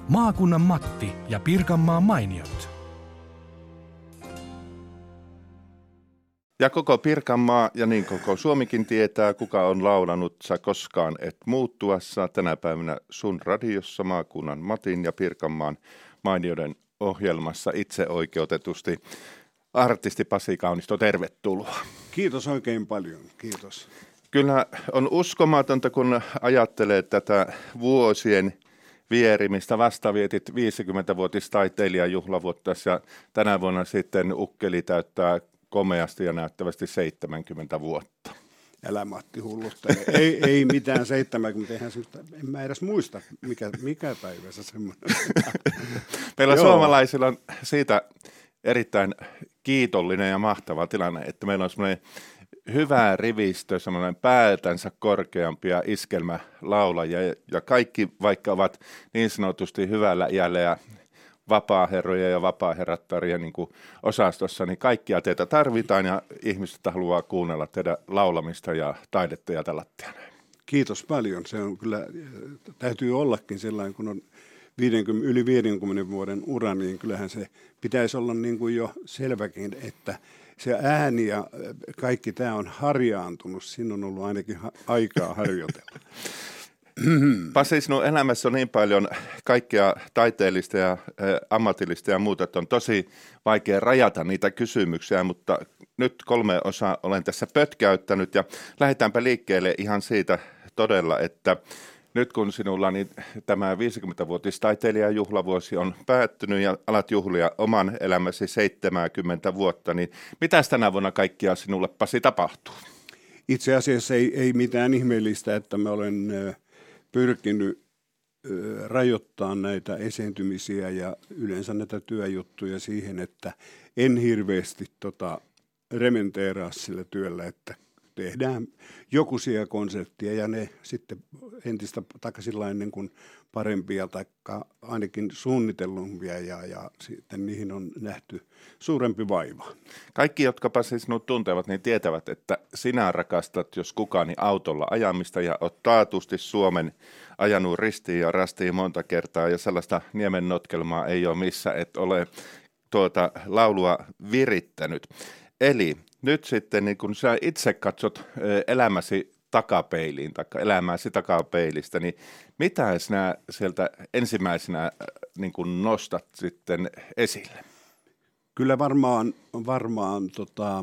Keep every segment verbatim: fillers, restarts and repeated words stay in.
Maakunnan Matti ja Pirkanmaan mainiot. Ja koko Pirkanmaa ja niin koko Suomikin tietää, kuka on laulanut Sä koskaan et muuttuessa tänä päivänä sun radiossa Maakunnan Matin ja Pirkanmaan mainioiden ohjelmassa itseoikeutetusti. Artisti Pasi Kaunisto, tervetuloa. Kiitos oikein paljon, kiitos. Kyllä on uskomatonta, kun ajattelee tätä vuosien vierimistä. Vasta vietit viisikymmentävuotistaiteilijajuhlavuotta ja tänä vuonna sitten ukkeli täyttää komeasti ja näyttävästi seitsemänkymmentä vuotta. Älä Matti hulluttele. ei, ei mitään seitsemänkymmentä, eihän semmoista, en mä edes muista, mikä, mikä päivä se semmoinen. Meillä suomalaisilla on siitä erittäin kiitollinen ja mahtava tilanne, että meillä on semmoinen hyvä rivistö, semmoinen päätänsä korkeampia iskelmälaulajia ja kaikki, vaikka ovat niin sanotusti hyvällä iällä ja vapaaherroja ja vapaaherrattarien niin kuin osastossa, niin kaikkia teitä tarvitaan ja ihmiset haluaa kuunnella teidän laulamista ja taidetta ja tällaista. Kiitos paljon. Se on kyllä, täytyy ollakin sellainen, kun on viisikymmentä, yli viidenkymmenen vuoden ura, niin kyllähän se pitäisi olla niin kuin jo selväkin, että se ääni ja kaikki tämä on harjaantunut. Siinä on ollut ainakin ha- aikaa harjoitella. Pasi, sinun elämässä on niin paljon kaikkea taiteellista ja ä, ammatillista ja muuta, että on tosi vaikea rajata niitä kysymyksiä, mutta nyt kolme osaa olen tässä pötkäyttänyt ja lähdetäänpä liikkeelle ihan siitä todella, että nyt kun sinulla niin tämä viisikymmentävuotistaiteilijajuhlavuosi on päättynyt ja alat juhlia oman elämäsi seitsemänkymmentä vuotta, niin mitäs tänä vuonna kaikkia sinulle, Pasi, tapahtuu? Itse asiassa ei, ei mitään ihmeellistä, että mä olen pyrkinyt rajoittaa näitä esiintymisiä ja yleensä näitä työjuttuja siihen, että en hirveästi tota rementeeraa sillä työllä, että tehdään jokuisia konsepteja ja ne sitten entistä takaisin niin kuin parempia tai ainakin suunnitellumpia ja, ja sitten niihin on nähty suurempi vaiva. Kaikki, jotka Pasi sinut tuntevat, niin tietävät, että sinä rakastat, jos kukaan, niin autolla ajamista ja olet taatusti Suomen ajanut ristiin ja rastiin monta kertaa ja sellaista niemen notkelmaa ei ole missä, et ole tuota laulua virittänyt. Eli nyt sitten, niin kun sä itse katsot elämäsi takapeiliin, tai elämääsi takapeilistä, niin mitä sinä sieltä ensimmäisenä niin kun nostat sitten esille? Kyllä varmaan, varmaan tota,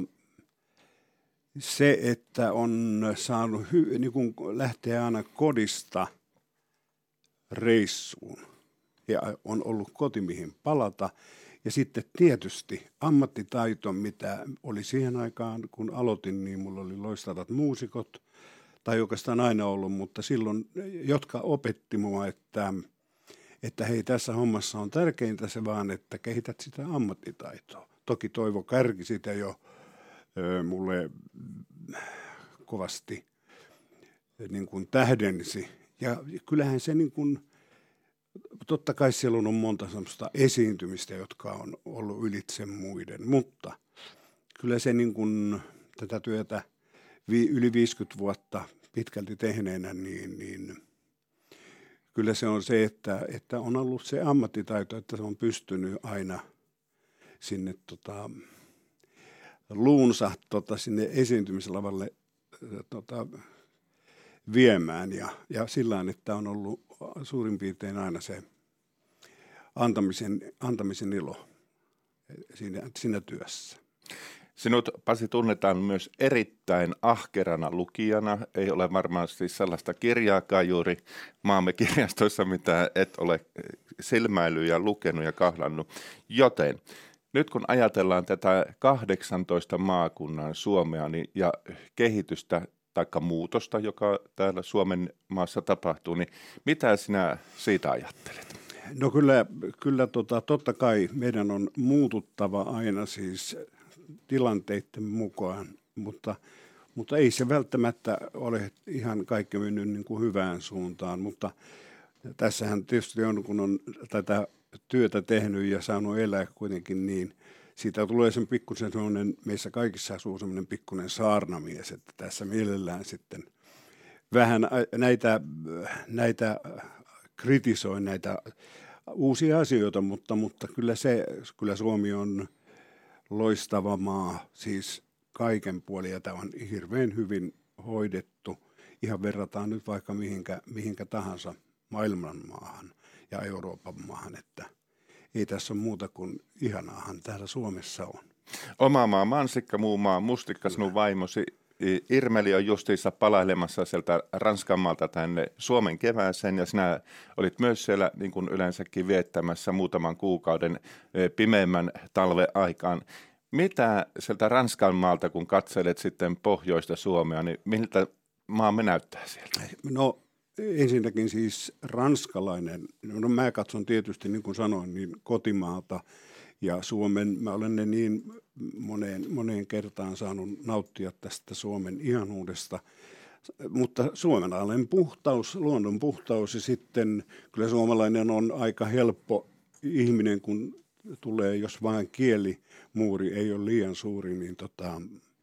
se, että on saanut hy, niin kun lähteä aina kodista reissuun ja on ollut koti mihin palata. Ja sitten tietysti ammattitaito, mitä oli siihen aikaan, kun aloitin, niin mulla oli loistavat muusikot, tai oikeastaan aina ollut, mutta silloin, jotka opetti mua, että, että hei, tässä hommassa on tärkeintä se vaan, että kehität sitä ammattitaitoa. Toki Toivo Kärki sitä jo ö, mulle kovasti niin kuin tähdensi. Ja kyllähän se niin kuin totta kai siellä on monta sellaista esiintymistä, jotka on ollut ylitse muiden, mutta kyllä se niin kuin tätä työtä vi, yli viisikymmentä vuotta pitkälti tehneenä, niin, niin kyllä se on se, että, että on ollut se ammattitaito, että se on pystynyt aina sinne tota, luunsa tota, sinne esiintymislavalle tota, viemään ja, ja sillä tavalla, että on ollut suurin piirtein aina se antamisen, antamisen ilo siinä, siinä työssä. Sinut, Pasi, tunnetaan myös erittäin ahkerana lukijana. Ei ole varmaan siis sellaista kirjaakaan juuri maamme kirjastoissa, mitä et ole silmäillyt ja lukenut ja kahlannut. Joten nyt kun ajatellaan tätä kahdeksantoista maakunnan Suomea niin, ja kehitystä taikka muutosta, joka täällä Suomen maassa tapahtuu, niin mitä sinä siitä ajattelet? No kyllä, kyllä tota, totta kai meidän on muututtava aina siis tilanteiden mukaan, mutta, mutta ei se välttämättä ole ihan kaikki mennyt niin kuin hyvään suuntaan, mutta tässähän tietysti on, kun on tätä työtä tehnyt ja saanut elää kuitenkin niin, siitä tulee sen pikkusen sellainen, meissä kaikissa asuu sellainen pikkuinen saarnamies, että tässä mielellään sitten vähän näitä, näitä kritisoi näitä uusia asioita, mutta, mutta kyllä, se, kyllä Suomi on loistava maa, siis kaiken puolin, ja tämä on hirveän hyvin hoidettu. Ihan verrataan nyt vaikka mihinkä, mihinkä tahansa maailman maahan ja Euroopan maahan, että ei tässä ole muuta kuin ihanaahan täällä Suomessa on. Oma maa mansikka, muu maa mustikka, sinun vaimosi Irmeli on justiinsa palailemassa sieltä Ranskan maalta tänne Suomen kevääseen, ja sinä olit myös siellä niin kuin yleensäkin viettämässä muutaman kuukauden pimeämmän talven aikaan. Mitä sieltä Ranskan maalta, kun katselet sitten pohjoista Suomea, niin miltä maamme näyttää sieltä? No ensinnäkin siis ranskalainen, no mä katson tietysti niin kuin sanoin, niin kotimaata ja Suomen, mä olen ne niin moneen, moneen kertaan saanut nauttia tästä Suomen ihanuudesta, mutta suomalainen puhtaus, luonnon puhtaus ja sitten kyllä suomalainen on aika helppo ihminen, kun tulee, jos vain kielimuuri ei ole liian suuri, niin tota,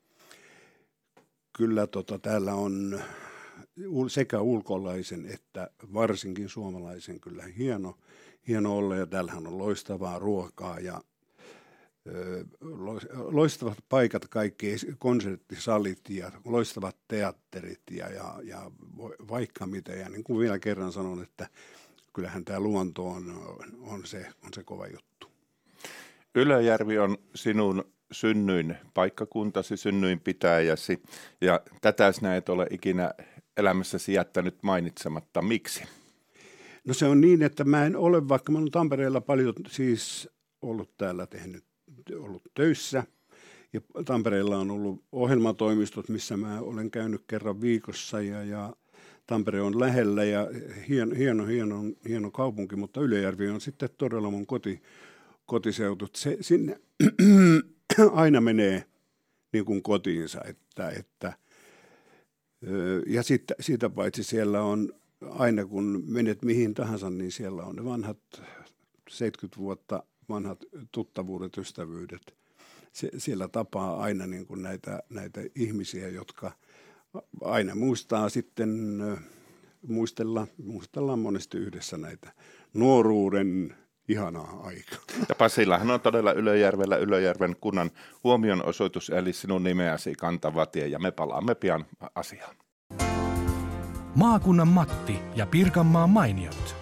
kyllä tota, täällä on sekä ulkolaisen että varsinkin suomalaisen kyllä hieno, hieno olla, ja täällähän on loistavaa ruokaa ja ö, loistavat paikat, kaikki konserttisalit ja loistavat teatterit ja, ja, ja vaikka mitä. Ja niin kuin vielä kerran sanon, että kyllähän tämä luonto on, on, se, on se kova juttu. Ylöjärvi on sinun synnyin paikkakuntasi, synnyin pitäjäsi, ja tätä sinä et ole ikinä elämässäsi jättänyt mainitsematta. Miksi? No se on niin, että mä en ole, vaikka mä olen Tampereella paljon siis ollut täällä tehnyt, ollut töissä, ja Tampereella on ollut ohjelmatoimistot, missä mä olen käynyt kerran viikossa, ja, ja Tampere on lähellä, ja hieno, hieno, hieno, hieno kaupunki, mutta Ylöjärvi on sitten todella mun koti, kotiseutu. Se sinne aina menee niin kuin kotiinsa, että, että ja sitten siitä paitsi siellä on aina kun menet mihin tahansa, niin siellä on ne vanhat seitsemänkymmentä vuotta vanhat tuttavuudet, ystävyydet. Se, siellä tapaa aina niin kuin näitä, näitä ihmisiä, jotka aina muistaa sitten, muistella, muistellaan monesti yhdessä näitä nuoruuden ihanaa aikaa. Ja Pasillahan on todella Ylöjärvellä Ylöjärven kunnan huomionosoitus, eli sinun nimeäsi kantava tie, ja me palaamme pian asiaan. Maakunnan Matti ja Pirkanmaan mainiot.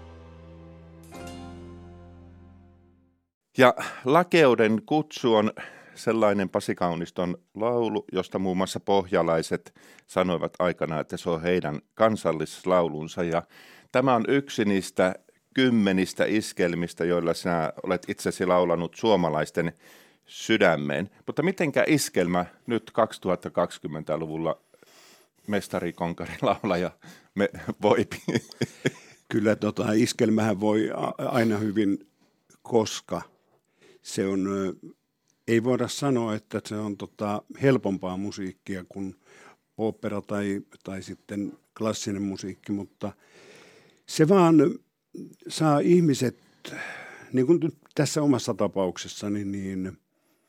Ja Lakeuden kutsu on sellainen Pasi Kauniston laulu, josta muun muassa pohjalaiset sanoivat aikanaan, että se on heidän kansallislaulunsa. Ja tämä on yksi niistä kymmenistä iskelmistä, joilla sinä olet itsesi laulanut suomalaisten sydämeen. Mutta mitenkä iskelmä nyt kaksituhattakaksikymmentäluvulla mestarikonkari laulaja me voipi? Kyllä tota, iskelmähän voi aina hyvin, koska se on, ei voida sanoa, että se on tota, helpompaa musiikkia kuin opera tai, tai sitten klassinen musiikki, mutta se vaan saa ihmiset, niin kuin tässä omassa tapauksessani, niin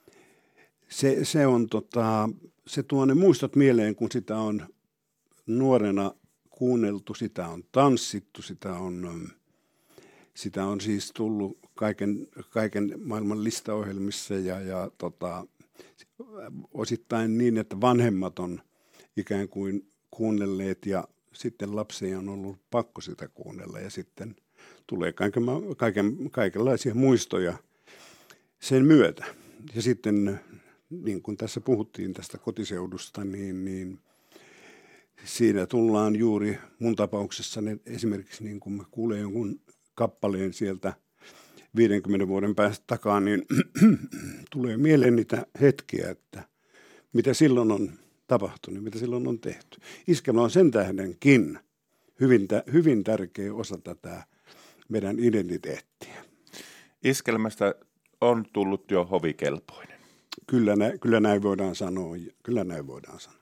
se, se, on, tota, se tuo ne muistot mieleen, kun sitä on nuorena kuunneltu, sitä on tanssittu, sitä on, sitä on siis tullut kaiken, kaiken maailman listaohjelmissa ja, ja tota, osittain niin, että vanhemmat on ikään kuin kuunnelleet ja sitten lapsia on ollut pakko sitä kuunnella ja sitten tulee kaiken, kaiken, kaikenlaisia muistoja sen myötä. Ja sitten, niin kuin tässä puhuttiin tästä kotiseudusta, niin, niin siinä tullaan juuri mun tapauksessani esimerkiksi, niin kun mä kuulen jonkun kappaleen sieltä viidenkymmenen vuoden päästä takaa, niin tulee mieleen niitä hetkiä, että mitä silloin on tapahtunut, mitä silloin on tehty. Iskelmä on sen tähdenkin hyvin, hyvin tärkeä osa tätä meidän identiteettiä. Iskelmästä on tullut jo hovikelpoinen. Kyllä, nä, kyllä näin voidaan sanoa. Kyllä näin voidaan sanoa.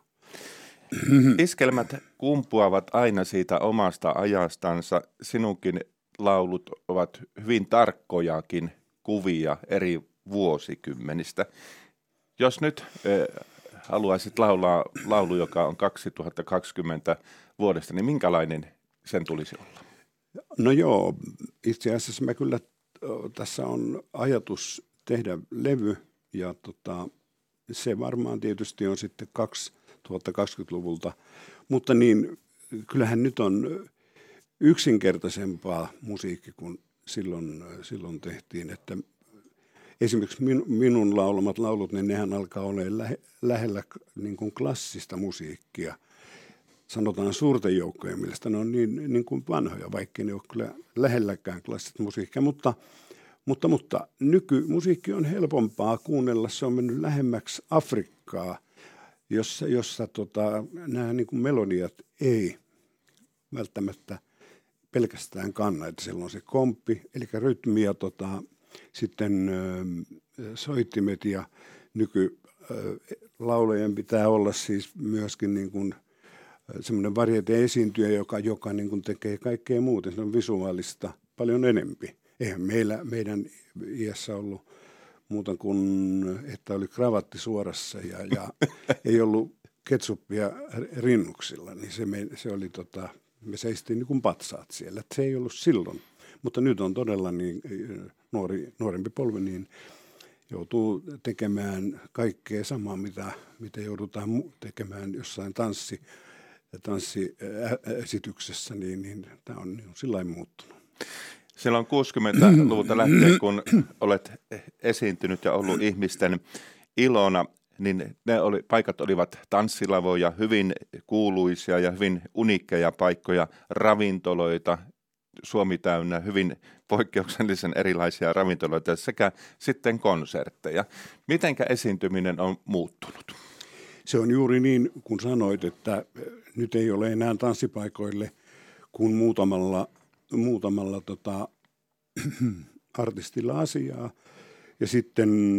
Iskelmät kumpuavat aina siitä omasta ajastansa. Sinunkin laulut ovat hyvin tarkkojakin kuvia eri vuosikymmenistä. Jos nyt äh, haluaisit laulaa laulu, joka on kaksituhattakaksikymmentä vuodesta, niin minkälainen sen tulisi olla? No joo, itse asiassa mä kyllä, tässä on ajatus tehdä levy ja tota, se varmaan tietysti on sitten kaksituhattakaksikymmentäluvulta, mutta niin kyllähän nyt on yksinkertaisempaa musiikki kuin silloin, silloin tehtiin, että esimerkiksi min, minun laulamat laulut, niin nehän alkaa olla lähe, lähellä niin kuin klassista musiikkia. Sanotaan suurten joukkojen mielestä ne on niin, niin kuin vanhoja, vaikka ne ole kyllä lähelläkään klassista musiikkia, mutta, mutta, mutta nykymusiikki on helpompaa kuunnella, se on mennyt lähemmäksi Afrikkaa, jossa, jossa tota, nämä niin kuin melodiat ei välttämättä pelkästään kanna, että siellä on se komppi, eli rytmi ja tota, sitten ö, soittimet ja nykylaulajien pitää olla siis myöskin niin kuin semmoinen varieté esiintyjä, joka, joka niin kuin tekee kaikkea muuta. Se on visuaalista paljon enempi. Eihän meillä, meidän iässä ollut muuta kuin, että oli kravatti suorassa ja, ja ei ollut ketsuppia rinnuksilla. Niin se, me, se oli, tota, me seistiin niin kuin patsaat siellä. Että se ei ollut silloin. Mutta nyt on todella niin nuori, nuorempi polvi, niin joutuu tekemään kaikkea samaa, mitä, mitä joudutaan tekemään jossain tanssi, tanssiesityksessä, niin, niin tämä on niin sillä lailla muuttunut. Silloin kuusikymmentäluvulta lähtien, kun olet esiintynyt ja ollut ihmisten ilona, niin ne oli, paikat olivat tanssilavoja, hyvin kuuluisia ja hyvin uniikkeja paikkoja, ravintoloita, Suomi täynnä hyvin poikkeuksellisen erilaisia ravintoloita sekä sitten konsertteja. Mitenkä esiintyminen on muuttunut? Se on juuri niin, kun sanoit, että nyt ei ole enää tanssipaikoille kuin muutamalla, muutamalla tota, artistilla asiaa. Ja sitten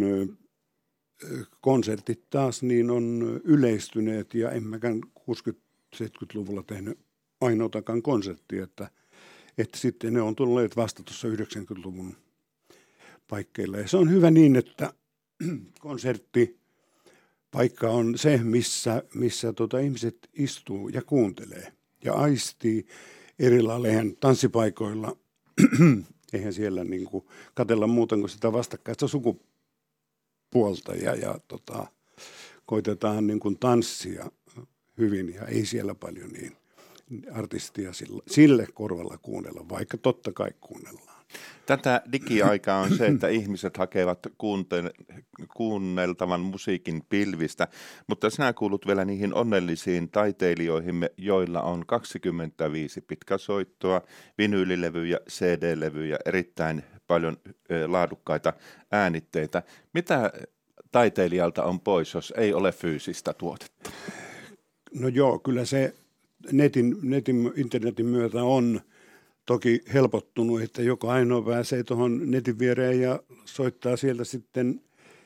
konsertit taas niin on yleistyneet ja en mäkään kuusikymmentä-seitsemänkymmentäluvulla tehnyt ainoatakaan konserttia, että, että sitten ne on tulleet vasta tuossa yhdeksänkymmentäluvun paikkeilla. Ja se on hyvä niin, että konsertti paikka on se, missä, missä tota ihmiset istuu ja kuuntelee ja aistii eri lailla tanssipaikoilla. Eihän siellä niin kuin katsella muuta kuin sitä vastakkaista sukupuolta ja, ja tota, koitetaan niin kuin tanssia hyvin ja ei siellä paljon niin artistia sille, sille korvalla kuunnella, vaikka totta kai kuunnellaan. Tätä digiaikaa on se, että ihmiset hakevat kuuntel- kuunneltavan musiikin pilvistä, mutta sinä kuulut vielä niihin onnellisiin taiteilijoihin, joilla on kaksikymmentäviisi pitkäsoittoa, vinyylilevyjä, C D-levyjä, erittäin paljon laadukkaita äänitteitä. Mitä taiteilijalta on pois, jos ei ole fyysistä tuotetta? No joo, kyllä se netin, netin internetin myötä on toki helpottunut, että joka ainoa pääsee tuohon netin viereen ja soittaa sieltä sitten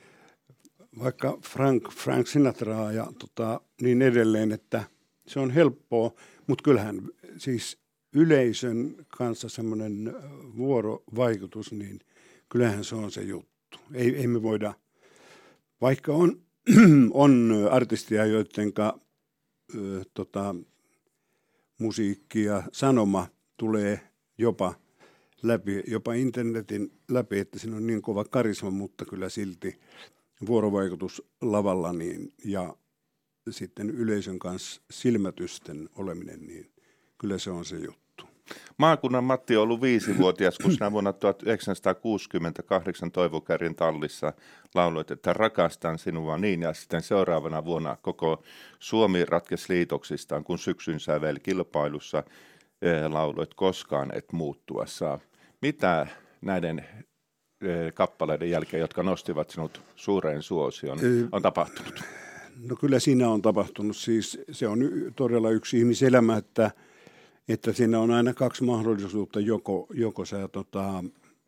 vaikka Frank, Frank Sinatraa ja tota, niin edelleen, että se on helppoa, mutta kyllähän siis yleisön kanssa semmoinen vuorovaikutus, niin kyllähän se on se juttu. Ei, ei me voida, vaikka on, on artistia, joidenka ö, tota, musiikki ja sanoma tulee jopa läpi, jopa internetin läpi, että siinä on niin kova karisma, mutta kyllä silti vuorovaikutus lavalla niin, ja sitten yleisön kanssa silmätysten oleminen, niin kyllä se on se juttu. Maakunnan Matti on ollut viisivuotias, kun sinä vuonna tuhatyhdeksänsataakuusikymmentäkahdeksan Toivo Kärrin tallissa lauloit, että rakastan sinua niin, ja sitten seuraavana vuonna koko Suomi ratkesi liitoksistaan, kun syksyn sävel kilpailussa lauloit koskaan et muuttua saa. Mitä näiden kappaleiden jälkeen, jotka nostivat sinut suureen suosioon, on tapahtunut? No kyllä siinä on tapahtunut. Siis se on todella yksi ihmiselämä, että, että siinä on aina kaksi mahdollisuutta. Joko, joko sä tota,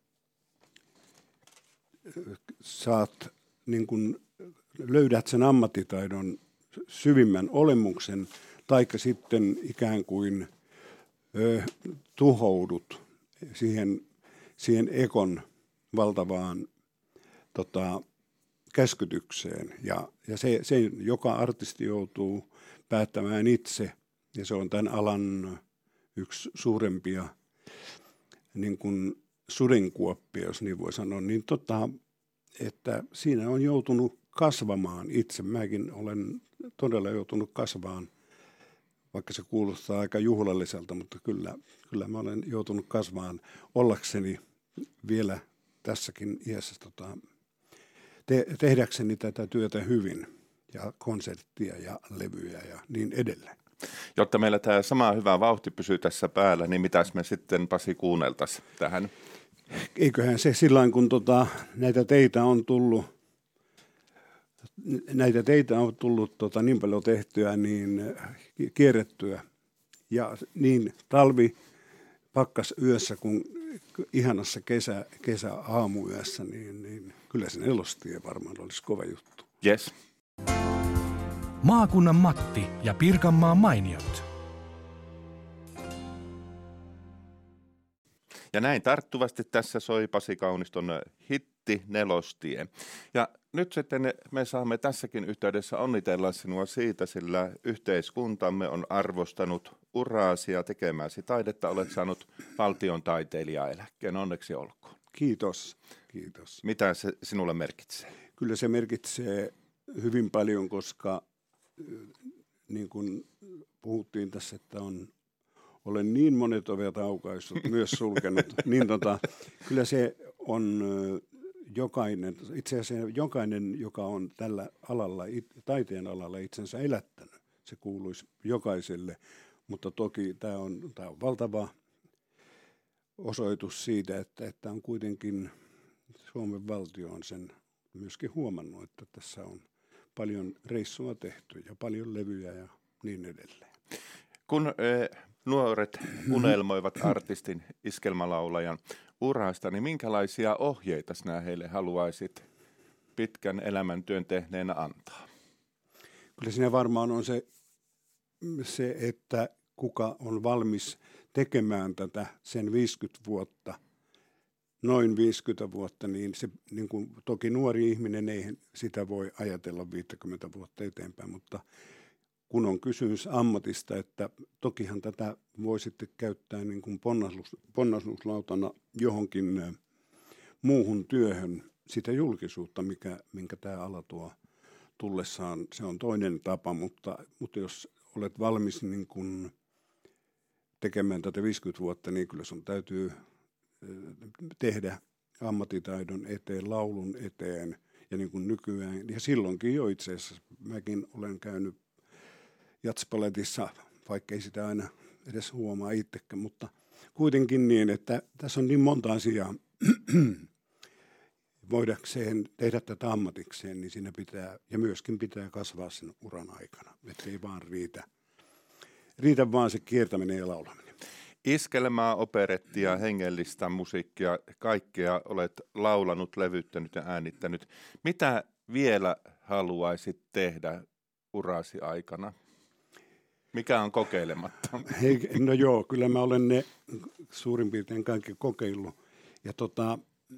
saat, niin kun löydät sen ammattitaidon syvimmän olemuksen, taikka sitten ikään kuin ö, tuhoudut siihen, siihen ekon valtavaan tota, käskytykseen. Ja, ja se, se, joka artisti joutuu päättämään itse, ja se on tämän alan yksi suurempia niin kuin sudenkuoppia, jos niin voi sanoa, niin tota, että siinä on joutunut kasvamaan itse. Mäkin olen todella joutunut kasvamaan, vaikka se kuulostaa aika juhlalliselta, mutta kyllä, kyllä mä olen joutunut kasvamaan ollakseni vielä tässäkin iässä tota, te, tehdäkseni tätä työtä hyvin ja konserttia ja levyjä ja niin edelleen. Jotta meillä tämä sama hyvä vauhti pysyy tässä päällä, niin mitäs me sitten, Pasi, kuunneltaisiin tähän? Eiköhän se silloin, kun tota, näitä teitä on tullut, näitä teitä on tullut tota, niin paljon tehtyä, niin kierrettyä. Ja niin talvi pakkas yössä kuin ihanassa kesä, kesä aamuyössä, niin, niin kyllä se Nelostie varmaan olisi kova juttu. Yes. Maakunnan Matti ja Pirkanmaan mainiot. Ja näin tarttuvasti tässä soi Pasi Kauniston hitti Nelostie. Ja nyt sitten me saamme tässäkin yhteydessä onnitella sinua siitä, sillä yhteiskuntamme on arvostanut uraasi ja tekemäsi taidetta. Olet saanut valtion taiteilijaeläkkeen. Onneksi olkoon. Kiitos. Kiitos. Mitä se sinulle merkitsee? Kyllä se merkitsee hyvin paljon, koska niin kuin puhuttiin tässä, että on, olen niin monet ovet aukaissut, myös sulkenut, niin tota, kyllä se on jokainen, itse asiassa jokainen, joka on tällä alalla, taiteen alalla itsensä elättänyt, se kuuluisi jokaiselle, mutta toki tämä on, tämä on valtava osoitus siitä, että, että on kuitenkin Suomen valtio on sen myöskin huomannut, että tässä on paljon reissua tehty ja paljon levyjä ja niin edelleen. Kun äh, nuoret unelmoivat artistin, iskelmälaulajan urasta, niin minkälaisia ohjeita sinä heille haluaisit pitkän elämäntyön tehneenä antaa? Kyllä siinä varmaan on se, se, että kuka on valmis tekemään tätä sen viisikymmentä vuotta, noin viisikymmentä vuotta, niin se niin kuin, toki nuori ihminen ei sitä voi ajatella viisikymmentä vuotta eteenpäin, mutta kun on kysymys ammatista, että tokihan tätä voi sitten käyttää niin kuin ponnahus, ponnahduslautana johonkin muuhun työhön, sitä julkisuutta, mikä, minkä tämä ala tuo tullessaan, se on toinen tapa, mutta, mutta jos olet valmis niin kuin tekemään tätä viisikymmentä vuotta, niin kyllä sun täytyy tehdä ammattitaidon eteen, laulun eteen ja niin kuin nykyään. Ja silloinkin jo itse asiassa mäkin olen käynyt jatspaletissa, vaikka ei sitä aina edes huomaa itsekään, mutta kuitenkin niin, että tässä on niin monta asiaa. Voidakseen tehdä tätä ammatikseen, niin siinä pitää, ja myöskin pitää kasvaa sen uran aikana, ettei vaan riitä, riitä vaan se kiertäminen ja laulaminen. Iskelmää, operettia, hengellistä musiikkia, kaikkea olet laulanut, levyttänyt ja äänittänyt. Mitä vielä haluaisit tehdä urasi aikana? Mikä on kokeilematta? Hei, no joo, kyllä mä olen ne suurin piirtein kaikki kokeillut. Ja tota,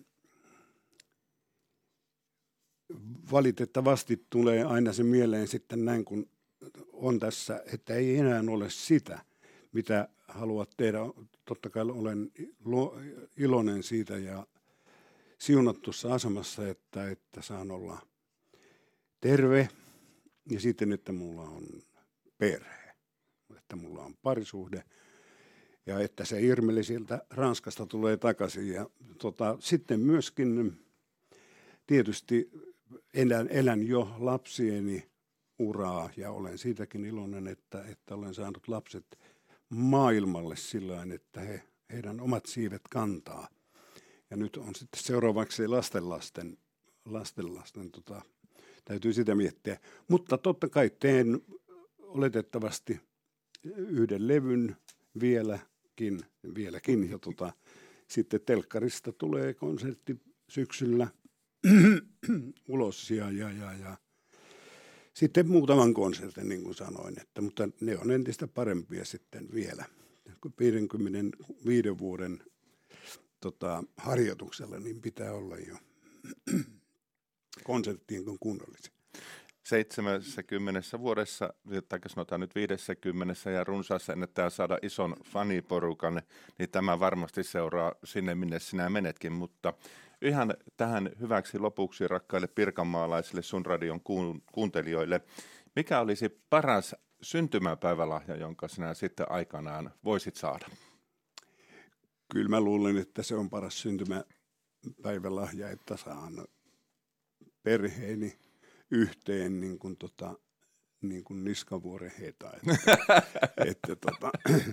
valitettavasti tulee aina se mieleen sitten näin, kun on tässä, että ei enää ole sitä, mitä haluat tehdä. Totta kai olen iloinen siitä ja siunattussa asemassa, että, että saan olla terve ja sitten, että mulla on perhe, että mulla on parisuhde ja että se Irmeli sieltä Ranskasta tulee takaisin. Ja tota, sitten myöskin tietysti elän, elän jo lapsieni uraa ja olen siitäkin iloinen, että, että olen saanut lapset maailmalle sillain, että he, heidän omat siivet kantaa. Ja nyt on sitten seuraavaksi lastenlasten, lastenlasten tota, täytyy sitä miettiä. Mutta totta kai teen oletettavasti yhden levyn vieläkin, vieläkin. Ja tota, sitten telkkarista tulee konsertti syksyllä ulos ja, ja, ja, ja sitten muutaman konsertin, niin kuin sanoin, että, mutta ne on entistä parempia sitten vielä. viisikymmentäviisi vuoden tota, harjoituksella niin pitää olla jo konserttien kuin kunnollisia. seitsemänkymmentä vuodessa, tai sanotaan nyt viisikymmentä ja runsaassa ennättää saada ison faniporukan, niin tämä varmasti seuraa sinne, minne sinä menetkin, mutta ihan tähän hyväksi lopuksi rakkaille pirkanmaalaisille sun radion kuuntelijoille, mikä olisi paras syntymäpäivälahja, jonka sinä sitten aikanaan voisit saada? Kyllä mä luulen, että se on paras syntymäpäivälahja, että saan perheeni yhteen niin kuin, tota, niin kuin Niskavuoren heta. Että, että, tota,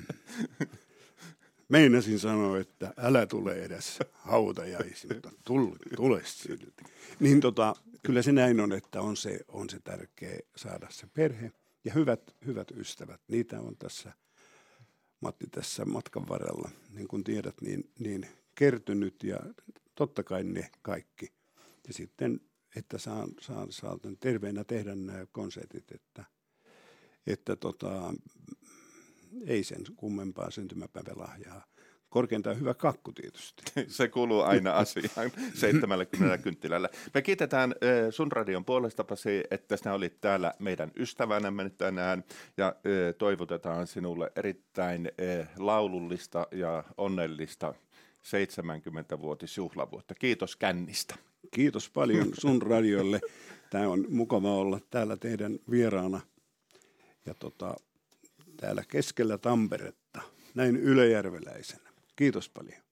meinasin sanoa, että älä tule edes hautajaisiin, mutta tule, tule silti. Niin tota, kyllä se näin on, että on se, on se tärkeä saada se perhe ja hyvät, hyvät ystävät. Niitä on tässä, Matti, tässä matkan varrella, niin kuin tiedät, niin, niin kertynyt ja totta kai ne kaikki. Ja sitten että saan, saan, saan terveenä tehdä nämä konsertit, että, että tota, ei sen kummempaa syntymäpäivälahjaa. Korkeintaan hyvä kakku tietysti. Se kuuluu aina asiaan seitsemänkymmentä kynttilällä. Me kiitetään sun radion puolesta, Pasi, että sinä olit täällä meidän ystävänämme tänään ja toivotetaan sinulle erittäin laulullista ja onnellista seitsemänkymmentävuotisjuhlavuotta. Kiitos kännistä. Kiitos paljon sun radiolle. Tämä on mukava olla täällä teidän vieraana ja tota, täällä keskellä Tamperetta, näin ylejärveläisenä. Kiitos paljon.